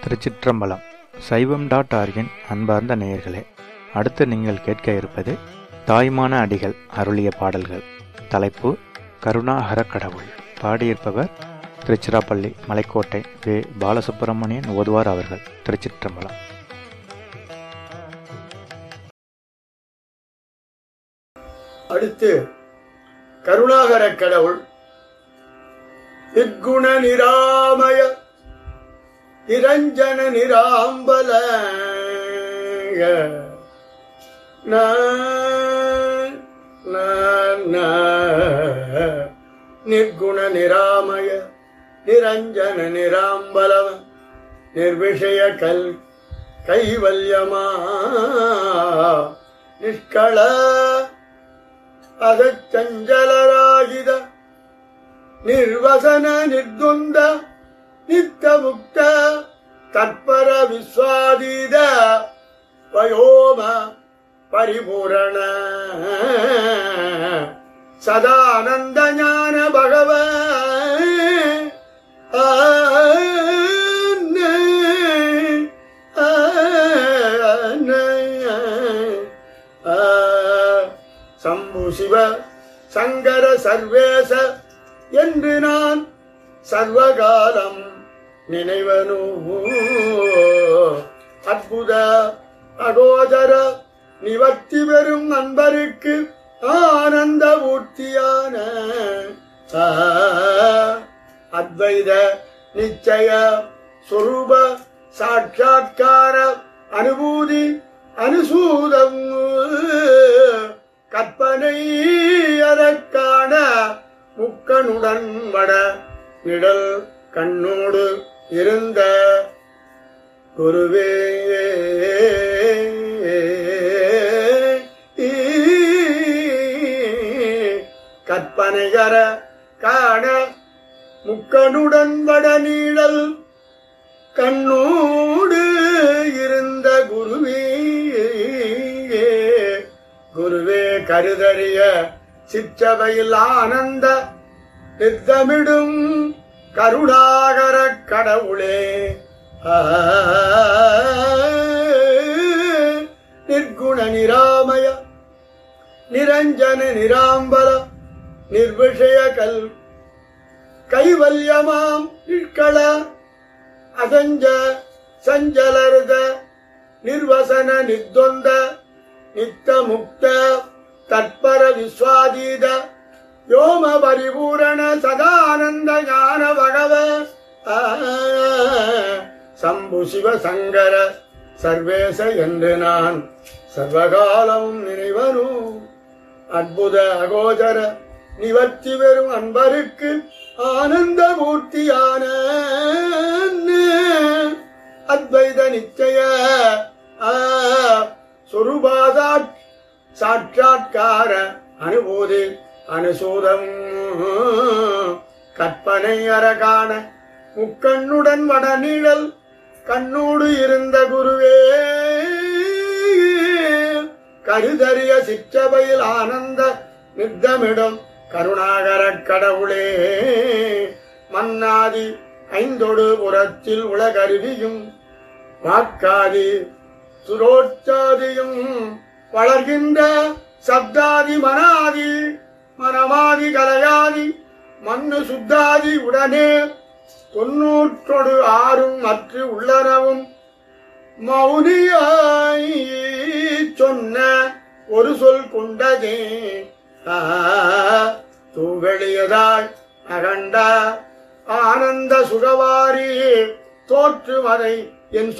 திருச்சிற்றம்பலம். சைவம்.org-இன் அன்பார்ந்த நேயர்களே, அடுத்து நீங்கள் கேட்க இருப்பது தாய்மான அடிகள் அருளிய பாடல்கள். தலைப்பு கருணாகர கடவுள். பாடியிருப்பவர் திருச்சிராப்பள்ளி மலைக்கோட்டை வே. பாலசுப்பிரமணியன் ஓதுவார் அவர்கள். திருச்சிற்றம்பலம். அடுத்து கருணாகர கடவுள். நிர்குண நிராமய நிரஞ்சன நிராம்பல நிர்குண நிராமய நிரஞ்சன நிராம்பலவ நிர்விஷய கைவல்யமா நிஷ்கள அதச்சஞ்சலராகித ನಿರ್ವಸನ ನಿರ್ದ್ವಂದ ನಿತ್ಯ ಮುಕ್ತ ತತ್ಪರ ವಿಶ್ವಾದೀದ ವಯೋಮ ಪರಿಪೂರಣ ಸದಾನಂದ ಜ್ಞಾನ ಭಗವ சம்பு சிவ சங்கர சர்வேச என்று நான் சர்வகாலம் நினைவனு. அற்புத அகோதர நிவர்த்தி பெறும் நண்பருக்கு ஆனந்த ஊர்த்தியான அத்வைத நிச்சய சொரூப சாட்சாத்கார அனுபூதி அனுசூதம் கற்பனை அறக்கான முக்கனுடன் வட நிழல் கண்ணோடு இருந்த குருவே கற்பனையற காண முக்கனுடன் வட நீழல் கண்ணோடு இருந்த குருவே குருவே கருதறிய சிற்றவையில் ஆனந்த நித்தமிடும் கருணாகர கடவுளே. நிர்குண நிராமய நிரஞ்சன நிராம்பல நிர்விஷய கைவல்யமாம் நிஷ்கள அசஞ்ச சஞ்சலர்த நிர்வசன நித்வந்த நித்த முக்த தத்பர விஸ்வாதீத யோம பரிபூரண சதானந்த ஞான பகவ சம்பு சிவ சங்கர சர்வேச என்று நான் சர்வகாலம் நினைவனு. அற்புத அகோதர நிவர்த்தி பெறும் அன்பருக்கு ஆனந்த மூர்த்தியான அத்வைத நிச்சய சொரூபாதா சாட்சாத்கார அனுபூதி அனுசூதம் கற்பனை அரகான முக்கண்ணுடன் வட நீழல் கண்ணோடு இருந்த குருவே கருதறிய சிற்றபையில் ஆனந்த நித்தமிடும் கருணாகர கடவுளே. மன்னாதி ஐந்தொடு புறத்தில் உலகருவியும் வாக்காதி சுரோச்சாதியும் வளர்கின்ற சப்தாதி மனாதி மனமாதி கலையாதி மண்ணு சுத்தாதி உடனே 96 மற்ற உள்ளனவும் மௌனியாய் சொன்ன ஒரு சொல் கொண்டதே தூவெளியதாய் அகண்ட ஆனந்த சுகவாரி தோற்றுவதை என்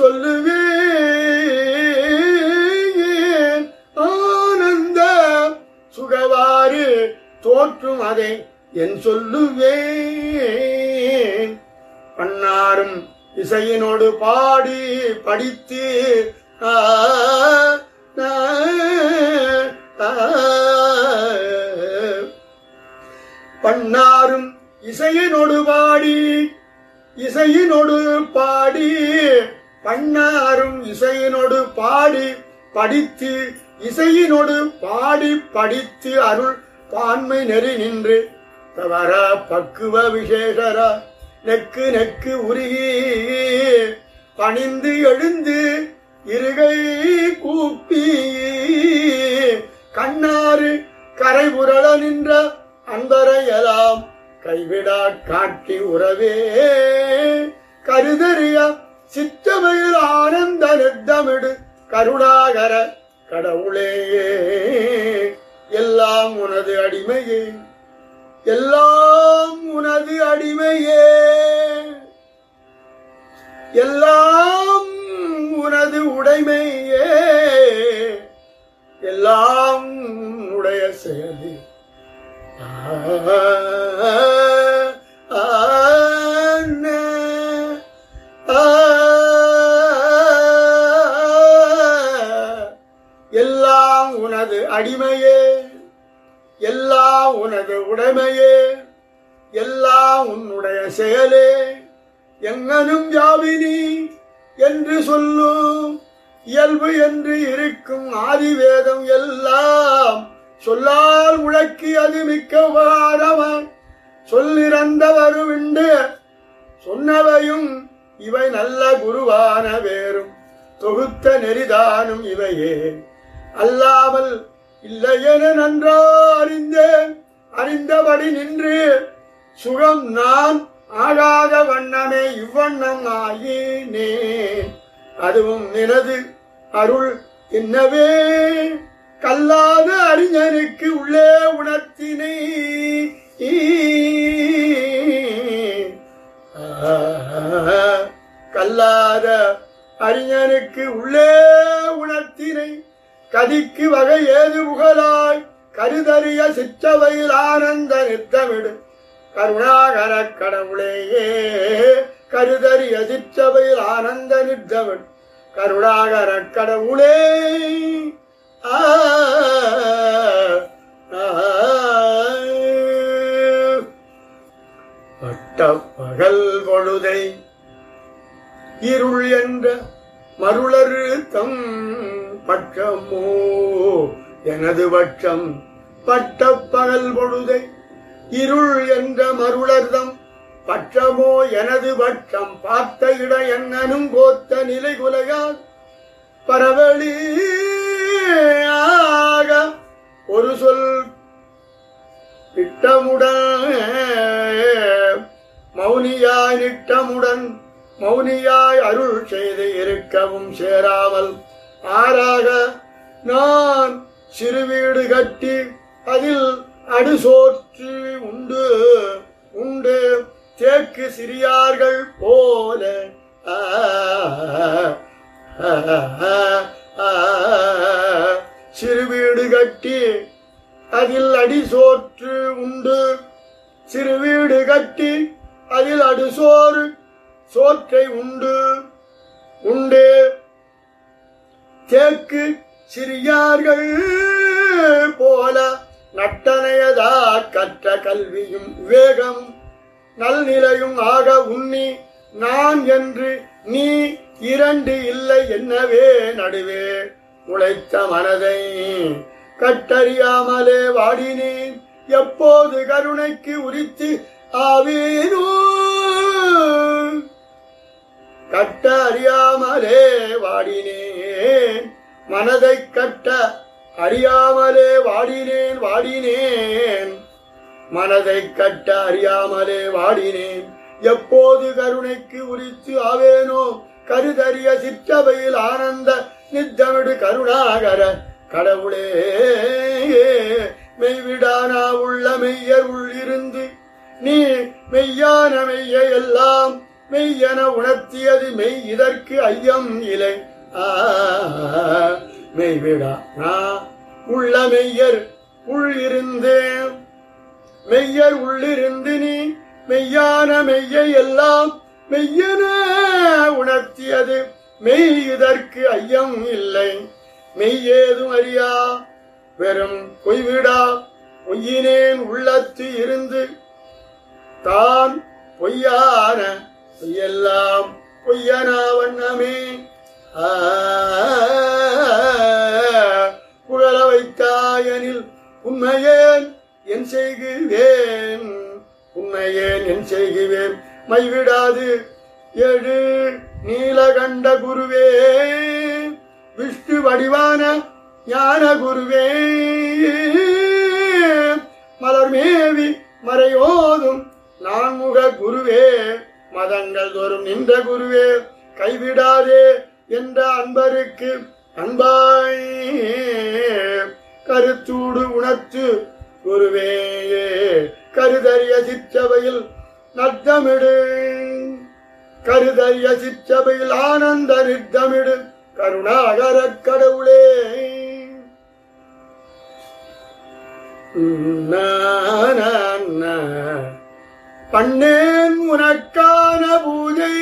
சொல்லுவேன். ஆனந்த சுகவாரி தோற்றும் அதை என் சொல்லுவேன். பன்னாரும் இசையினோடு பாடி படித்து பன்னாரும் இசையினோடு பாடி இசையினோடு பாடி பன்னாரும் இசையினோடு பாடி படித்து இசையினோடு பாடி படித்து அருள் பான்மை நெறி நின்று தவற பக்குவ விசேஷரா நெக்கு நெக்கு உருகி பணிந்து எழுந்து இருகை கூப்பி கண்ணாறு கரை புரள நின்ற அன்பரையெல்லாம் கைவிடா காட்டி உறவே கருதறிய சிற்றமையில் ஆனந்த நித்தமிடு கருணாகர கடவுளே எல்லாம் உனது அடிமையே எல்லாம் உனது அடிமையே எல்லாம் உனது உடைமையே எல்லாம் உடைய செயலே எல்லாம் உனது அடிமையே எல்லாம் உனது உடைமையே எல்லாம் உன்னுடைய செயலே எங்கனும் யாவினி என்று சொல்லும் இயல்பு என்று இருக்கும் ஆதிவேதம் எல்லாம் சொல்லால் உழக்கி அது மிக்க உபகாரமா சொல்லிறந்தவரும் உண்டு சொன்னவையும் இவை நல்ல குருவான வேறும் தொகுத்த நெறிதானும் இவையே அல்லாமல் இல்லையென நன்றா அறிந்தேன் அறிந்தபடி நின்று சுகம் நான் ஆகாத வண்ணமே இவ்வண்ணம் ஆயினே அதுவும் நினது அருள் என்னவே கல்லாத அறிஞனுக்கு உள்ளே உணர்த்தினை கல்லாத அறிஞனுக்கு உள்ளே உணர்த்தினை கதிக்கு வகை ஏது புகழாய் கருதறிய சிற்றவையில் ஆனந்த நித்தமிடு கருணாகர கடவுளேயே கருதறிய சிற்றவையில் ஆனந்த நித்தமிடு கருணாகர கடவுளே பட்ட பகல் பொழுதை இருள் என்ற மருளரு தம் பட்சமோ எனது பட்சம் பட்ட பகல் பொழுதை இருள் என்ற மருளர்தம் பட்சமோ எனது பட்சம் பார்த்த இட என்னனும் கோத்த நிலை குலையால் பரவழியாக ஒரு சொல் திட்டமுடன் மௌனியாய் நிட்டமுடன் மௌனியாய் அருள் செய்து இருக்கவும் சேராமல் ஆறாக நான் சிறு வீடு கட்டி அதில் அடுசோற்று உண்டு உண்டு தேக்கு சிறியார்கள் போல சிறு வீடு கட்டி அதில் அடிசோற்று உண்டு சிறு வீடு கட்டி அதில் அடுசோறு சோற்றை உண்டு உண்டு தேக்கு சிறியார்கள் போல நட்டனையதா கற்ற கல்வியும் வேகம் நல்நிலையும் ஆக உன்னி நான் என்று நீ இரண்டு இல்லை என்னவே நடுவே உழைத்த மனதை கட்டறியாமலே வாடினேன் எப்போது கருணைக்கு உரித்து ஆவீனோ கட்ட அறியாமலே வாடினேன் மனதை கட்ட அறியாமலே வாடினேன் வாடினேன் மனதை கட்ட அறியாமலே வாடினேன் எப்போது கருணைக்கு உரித்து ஆவேனோ கருதறிய சிற்றவையில் ஆனந்த நித்தமிடு கருணாகர கடவுளே மெய்விடானா உள்ள மெய்யர் உள்ளிருந்து நீ மெய்யான மெய்யை எல்லாம் மெய்யென உணர்த்தியது மெய் இதற்கு ஐயம் இலை மெய்விடானா உள்ள மெய்யர் உள்ளிருந்தேன் மெய்யர் உள்ளிருந்து நீ மெய்யான மெய்யை எல்லாம் மெய்யென உணர்த்தியது மெய் இதற்கு ஐயம் இல்லை மெய்யேதும் அறியா வெறும் பொய்விடா பொய்யினேன் உள்ளத்து இருந்து தான் பொய்யான பொய்யெல்லாம் பொய்யனா வண்ணமே புகழ வைத்தாயனில் உண்மையேன் என் செய்குவேன் உண்மையேன் என் செய்குவேன் மைவிடாது ஏழு நீலகண்ட குருவே, விஷ்ணு வடிவான ஞான குருவே, மலர்மேவி மறையோதும் நான்முக குருவே, மதங்கள் தோறும் நின்ற குருவே, கைவிடாதே என்ற அன்பருக்கு அன்பாய் கருத்தூடு உணர்த்து குருவே, கருதறிய சிற்றவையில் நத்தமிடு, கருதறிய சிற்றவையில் ஆனந்த நித்தமிடு கருணாகர கடவுளே. பண்ணேன் உனக்கான பூஜை,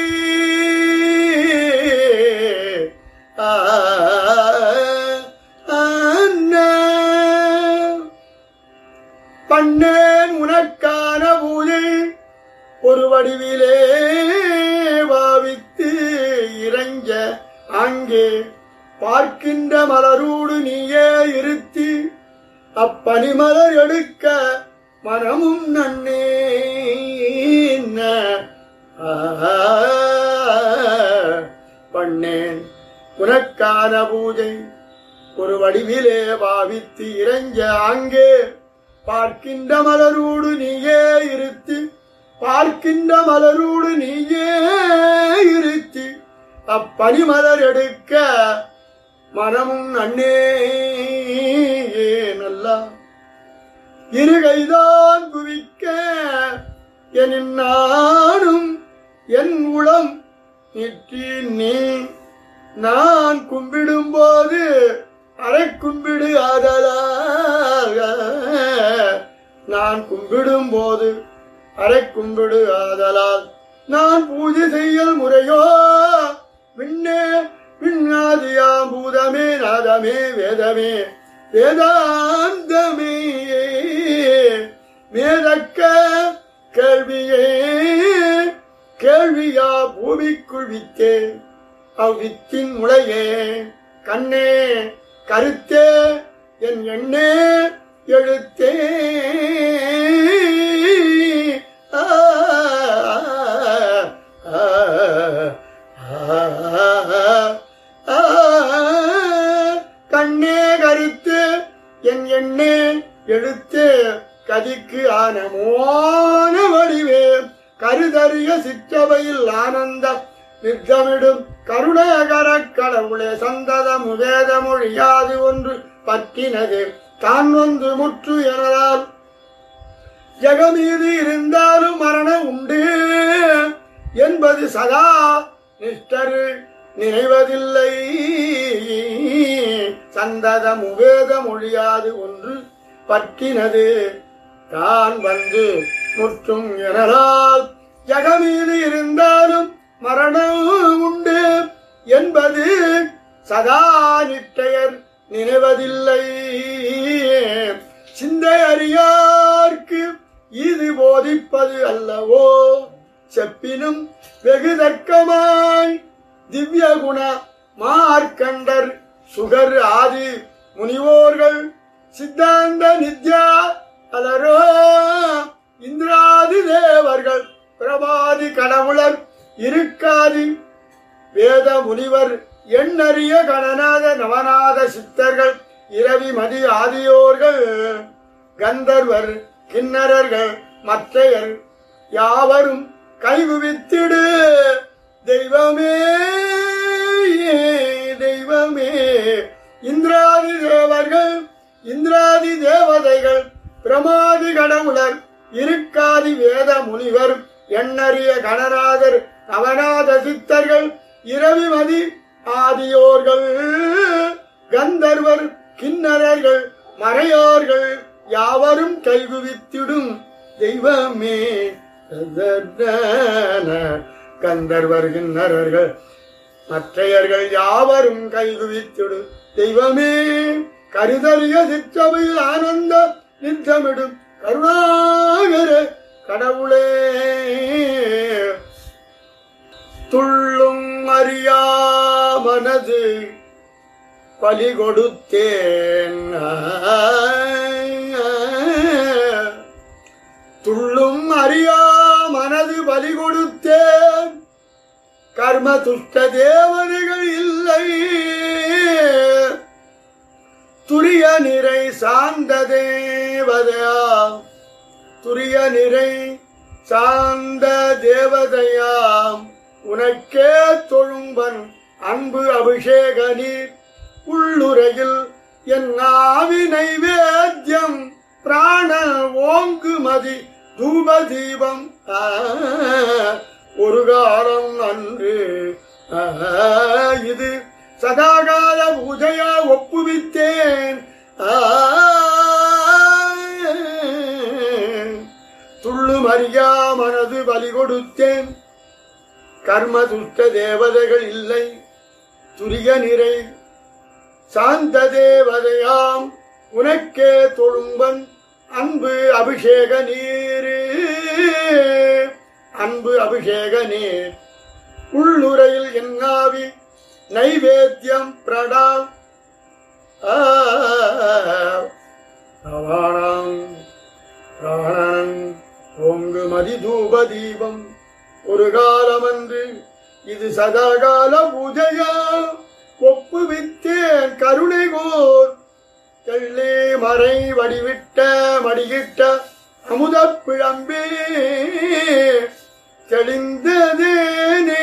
பண்ணேன் உனக்கான பூஜை, ஒரு வடிவிலே பாவித்து இறைஞ்ச அங்கே பார்க்கின்ற மலரோடு நீயே இருத்தி, அப்பனிமலர் எடுக்க மனமும் நன்னே. பண்ணேன் உனக்கான பூஜை, ஒரு வடிவிலே பாவித்து இறைஞ்ச அங்கே பார்க்கின்ற மலரோடு நீயே இருத்தி, பார்க்கின்ற மலரோடு நீயே இருத்தி, அப்பனிமலர் எடுக்க மனமும் அண்ணே. நல்லா இருகைதான் குவிக்க என் நானும் என் உளம் நிற்றி நீ, நான் கும்பிடும் போது அரை கும்பிடு ஆதலாக, நான் கும்பிடும் போது அரை கும்பிடு ஆதலால், நான் பூஜை செய்யல் முறையோ விண்ணே விண்ணாதியா பூதமே நாதமே வேதமே வேதாந்தமே, மேதக்க கேள்வியே கேள்வியா பூமிக்குள் வித்தே, அவ்வித்தின் முளையே கண்ணே கருத்தே என் எண்ணே எழுத்தே. கண்ணே கருத்து என் எண்ணே எழுத்து கதிக்கு ஆனமோன வடிவே, கருதறிய சிற்றவையில் ஆனந்த நித்தமிடும் கருணாகர கடவுளே. சந்ததம் வேத மொழியாது ஒன்று பற்றினது தான் வந்து முற்று எனலால், ஜெகமீது இருந்தாலும் மரணம் உண்டு என்பது சதா நிஷ்டரு நினைவதில்லை. சந்ததம் வேத மொழியாது ஒன்று பற்றினது தான் வந்து முற்றும் எனலால், ஜெகமீது இருந்தாலும் மரணம் உண்டு என்பது சதா நிட்டையர் நினைவதில்லை. சிந்தை அறியார்க்கு இது போதிப்பது அல்லவோ, செப்பினும் வெகு தர்க்கமாய் திவ்ய குண மார்க்கண்டர் சுகர் ஆதி முனிவோர்கள் சித்தாந்த நித்யா அலரோ, இந்திராதி தேவர்கள் பிரபாதி கடவுளர் இருக்காதி வேத முனிவர் எண்ணறிய கணநாத நவநாத சித்தர்கள் இரவி மதி ஆதியோர்கள் கந்தர்வர் கிண்ணறர்கள் மற்றையர் யாவரும் கைகுவித்திடு தெய்வமே தெய்வமே. இந்திராதி தேவர்கள் இந்திராதி தேவதைகள் பிரமாதி கடவுளர் இருக்காதி வேத முனிவர் எண்ணறிய கணநாதர் நவநாத சித்தர்கள் இரவிமதி ஆதியோர்கள் கந்தர்வர் கிண்ணறர்கள் மறையோர்கள் யாவரும் கைகுவித்திடும் தெய்வமே. கந்தர்வர் கிண்ணறர்கள் மற்றையர்கள் யாவரும் கைகுவித்திடும் தெய்வமே. கருதறிய சிற்றவையில் ஆனந்த நித்தமிடும் கருணாகர கடவுளே. துள்ளும் அறியா மனது பலி கொடுத்தேன், துள்ளும் அறியா மனது பலி கொடுத்தேன், கர்ம துஷ்ட தேவதைகள் இல்லை. துரிய நிறை சார்ந்த தேவதையாம், துரிய நிறை சார்ந்த தேவதையாம், உனக்கே தொழும்பன் அன்பு அபிஷேக நீர். உள்ளுரையில் என் ஆவி நைவேத்தியம் பிராண ஓங்கு மதி தூப தீபம். ஒரு காலம் அன்று இது சதாகால பூஜையா ஒப்புவித்தேன். துள்ளும் அறியா மனது பலி கொடுத்தேன். கர்ம துஷ்ட தேவதைகள் இல்லை. துரிய நிறை சாந்த தேவதையாம், உனக்கே தொழும்பன் அன்பு அபிஷேக நீர். அன்பு அபிஷேக நீர். உள்ளுரையில் என்னாவி நைவேத்தியம் பிரடா பிராணம் ஓங்கு மதி தூப தீபம். ஒரு காலமன்று இது சதாகால பூஜையா ஒப்புவித்தேன். கருணை கோர் தெள்ளே மறை வடிவிட்ட மடியிட்ட அமுத பிழம்பே தெளிந்ததேனே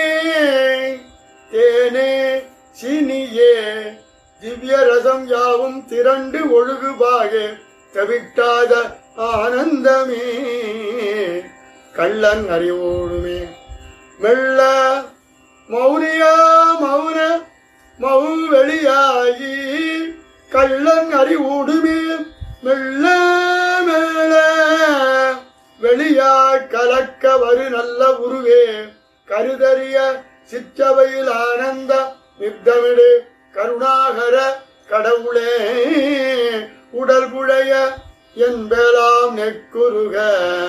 தேனே சீனியே திவ்ய ரசம் யாவும் திரண்டு ஒழுகுபாகே தவிட்டாத ஆனந்தமே. கள்ளன் அறிவோடுமே மெல்ல மௌனியா மௌன மௌ வெளியாகி கள்ளன் அறிவோடுமே மெல்ல மேல வெளியாய் கலக்க வரு நல்ல உருவே. கருதறிய சிற்றவையில் ஆனந்த நித்தமிடு கருணாகர கடவுளே. உடல் குழைய என்பலாம் நெக்குருக.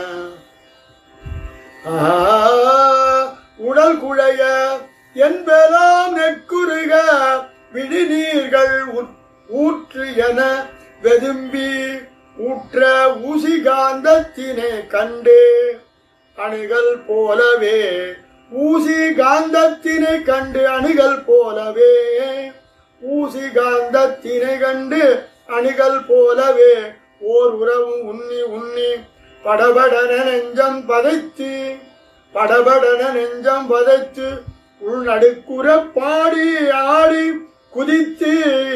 உடல் குழைய என்பலாம் நெக்குருக. விழிநீர்கள் ஊற்று என வெதும்பி ஊற்ற ஊசி காந்தத்தினை கண்டே அணுகள் போலவே. ஊசி காந்தத்தினை கண்டு அணுகள் போலவே. ஊசி காந்தத்தினை கண்டு அணுகள் போலவே. ஓர் உறவும் உண்ணி உண்ணி படபடன நெஞ்சம் பதைத்து படபடன நெஞ்சம் பதைத்து உள்நடுக்குற பாடி ஆடி குதித்து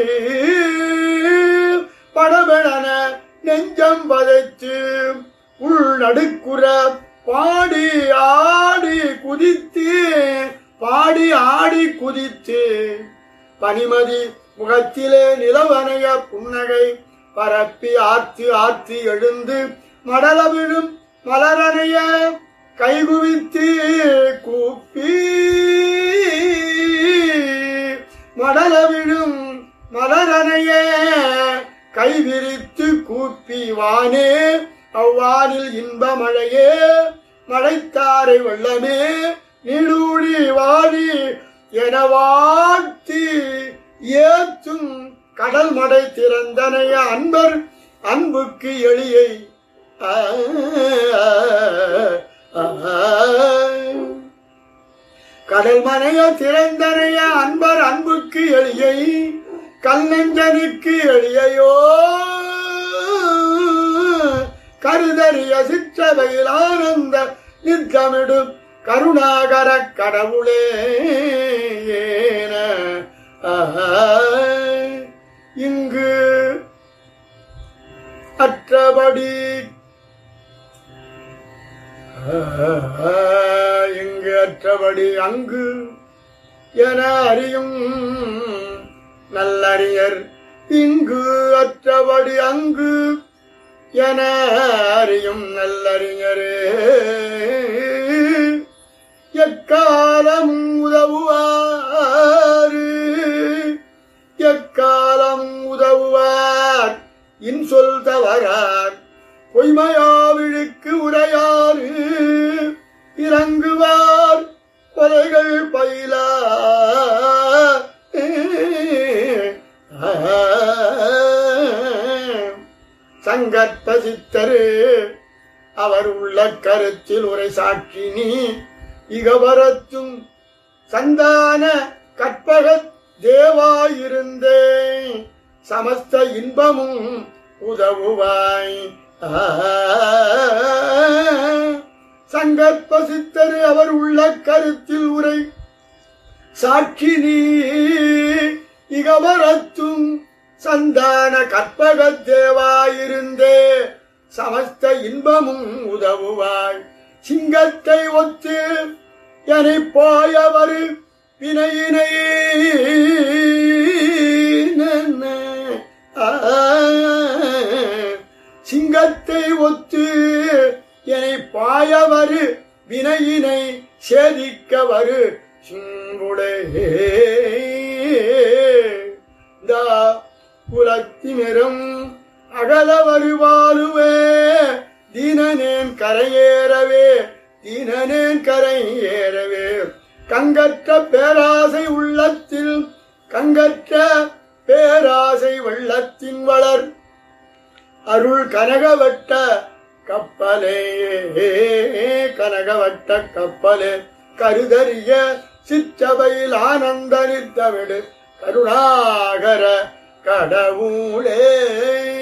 படபடன நெஞ்சம் பதைத்து உள்நடுக்குற பாடி ஆடி குதித்து பாடி ஆடி குதித்து பனிமதி முகத்திலே நிலவனைய புன்னகை பரப்பி ஆர்த்து ஆர்த்து எழுந்து மடலவிழும் மலரனைய கைகுவித்து கூப்பி மடலவிழும் மலரனைய கைவிரித்து கூப்பி வானே அவ்வானில் இன்ப மழையே மழைத்தாரை வெள்ளமே நீடூழி வாடி என வாழ்த்தி ஏற்றும் கடல் மடை திறந்தனைய அன்பர் அன்புக்கு எளியை. கடல் மனைய திறந்தனைய அன்பர் அன்புக்கு எளியை. கல் நெஞ்சனுக்கு எளியையோ கருதறிய சிற்றவையில் ஆனந்த நித்தமிடும் கருணாகர கடவுளே. இங்கு அற்றபடி இங்கு அற்றபடி அங்கு என அறியும் நல்லறிஞர். இங்கு அற்றபடி அங்கு என அறியும் நல்லறிஞரே. எக்காலம் உதவுவார் எக்காலம் உதவுவார் இன்சொல் தவறார் பொய்மையாவிழுக்கு உரையாறு இறங்குவார் கொலைகள் பயில. சங்கற்ப சித்தரு அவர் உள்ள கருத்தில் உரை சாட்சி நீ இகவரத்தும் சந்தான கற்பகத் தேவாயிருந்தேன் சமஸ்த இன்பமும் உதவுவாய். சங்கற்ப சித்தரு அவர் உள்ள கருத்தில் உரை சாட்சி நீ இகவரத்தும் சந்தான கற்பகத் தேவாயிருந்தே சமஸ்த இன்பமும் உதவுவாய். சிங்கத்தை ஒத்து எனை போயவர் வினையினை சிங்கத்தை ஒத்து எனை பாயவரு வினையினை சேதிக்கவரு சிங்குடே குலத்திமிரும் அகல வருவாலுவே தீனனேன் கரையேறவே தீனனேன் கரையேறவே கங்கற்ற பேராசை உள்ளத்தில் கங்கற்ற பேராசை வெள்ளத்தின் வளர் அருள் கனகவட்ட கப்பலே கனகவட்ட கப்பலே கருதறிய சிற்றபையில் ஆனந்த நித்தவிடு கருணாகர கடவுளே.